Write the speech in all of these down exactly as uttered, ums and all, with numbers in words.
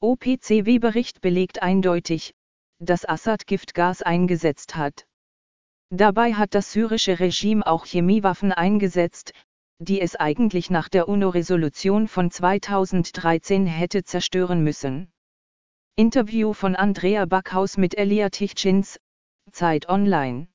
O P C W-Bericht belegt eindeutig, dass Assad Giftgas eingesetzt hat. Dabei hat das syrische Regime auch Chemiewaffen eingesetzt, die es eigentlich nach der UNO-Resolution von zweitausenddreizehn hätte zerstören müssen. Interview von Andrea Backhaus mit Elia Hitchens, Zeit Online.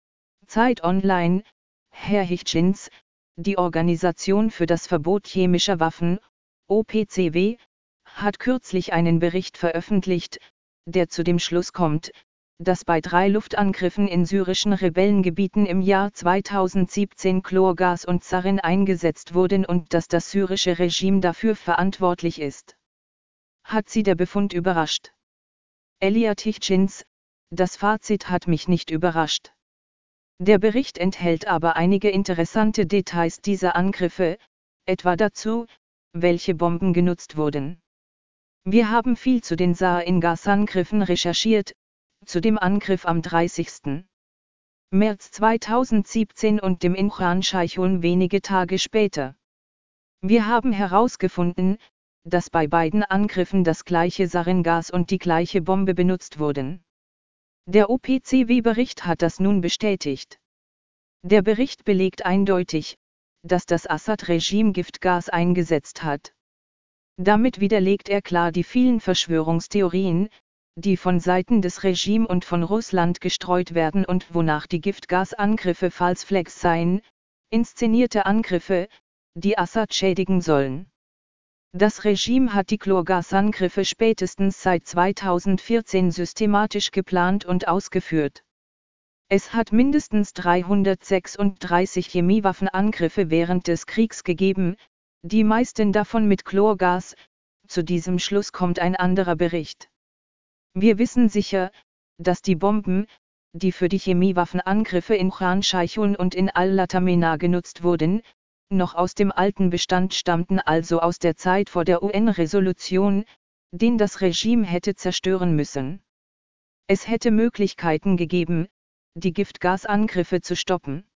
Zeit Online, Herr Hitchens, die Organisation für das Verbot chemischer Waffen, O P C W, hat kürzlich einen Bericht veröffentlicht, der zu dem Schluss kommt, dass bei drei Luftangriffen in syrischen Rebellengebieten im Jahr zweitausendsiebzehn Chlorgas und Sarin eingesetzt wurden und dass das syrische Regime dafür verantwortlich ist. Hat Sie der Befund überrascht? Elia Hitchens, das Fazit hat mich nicht überrascht. Der Bericht enthält aber einige interessante Details dieser Angriffe, etwa dazu, welche Bomben genutzt wurden. Wir haben viel zu den Sarin-Gas-Angriffen recherchiert, zu dem Angriff am dreißigsten März zweitausendsiebzehn und dem in Khan Shaykhun wenige Tage später. Wir haben herausgefunden, dass bei beiden Angriffen das gleiche Sarin-Gas und die gleiche Bombe benutzt wurden. Der O P C W-Bericht hat das nun bestätigt. Der Bericht belegt eindeutig, dass das Assad-Regime Giftgas eingesetzt hat. Damit widerlegt er klar die vielen Verschwörungstheorien, die von Seiten des Regimes und von Russland gestreut werden und wonach die Giftgasangriffe False Flags seien, inszenierte Angriffe, die Assad schädigen sollen. Das Regime hat die Chlorgasangriffe spätestens seit zweitausendvierzehn systematisch geplant und ausgeführt. Es hat mindestens dreihundertsechsunddreißig Chemiewaffenangriffe während des Kriegs gegeben, die meisten davon mit Chlorgas. Zu diesem Schluss kommt ein anderer Bericht. Wir wissen sicher, dass die Bomben, die für die Chemiewaffenangriffe in Khan Shaykhun und in Al-Latamena genutzt wurden, noch aus dem alten Bestand stammten, also aus der Zeit vor der U N-Resolution, den das Regime hätte zerstören müssen. Es hätte Möglichkeiten gegeben, die Giftgasangriffe zu stoppen.